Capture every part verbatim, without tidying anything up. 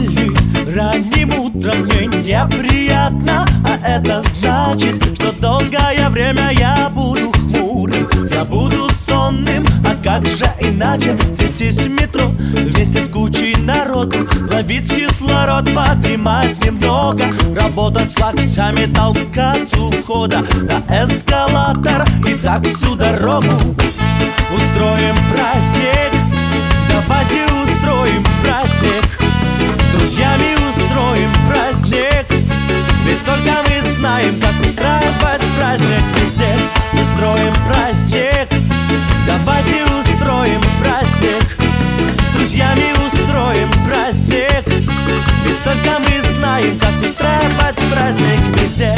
Или ранним утром мне неприятно, а это значит, что долгое время я буду хмурым, я буду сонным, а как же иначе трястись в метро вместе с кучей народу, ловить кислород, подремать немного, работать с локтями, толкаться у входа на эскалатор и так всю дорогу. Устроим праздник, давайте устроим праздник, с друзьями устроим праздник, ведь только мы знаем, как устраивать праздник везде. Устроим праздник, давайте устроим праздник, с друзьями устроим праздник, ведь только мы знаем, как устраивать праздник везде.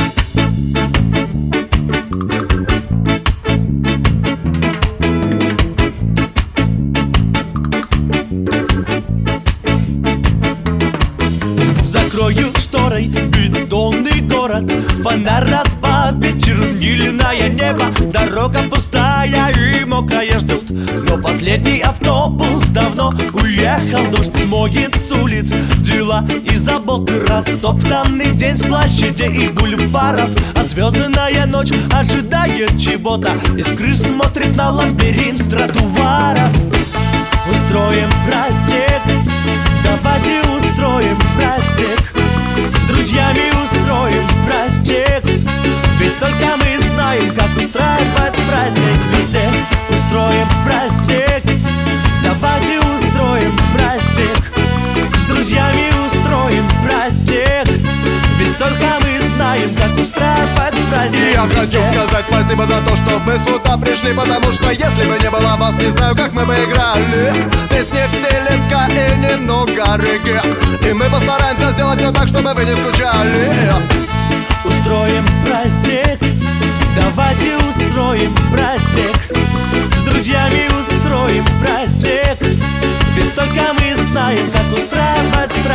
Закрою шторой бетонный город, фонарь разбавит чернильное небо. Дорога пустая и мокрая ждут, но последний автобус давно уехал. Дождь смоет с улиц дела и заботы, растоптанный день с площадей и бульваров, а звездная ночь ожидает чего-то, из крыш смотрит на лабиринт тротуаров. Устроим праздник, давайте устроим праздник, с друзьями устроим праздник, ведь только мы знаем, как устраивать праздник везде. Устроим праздник, давайте устроим праздник, с друзьями устроим праздник, ведь только мы знаем, как устраивать праздник И я везде. хочу сказать спасибо за то, что мы сюда пришли, потому что если бы не было вас, не знаю, как мы бы играли. Песни в стиле ска и немного регги, и мы постараемся сделать все так, чтобы вы не скучали. Устроим праздник, давайте устроим праздник, с друзьями устроим праздник, ведь только мы знаем, как устраивать праздник.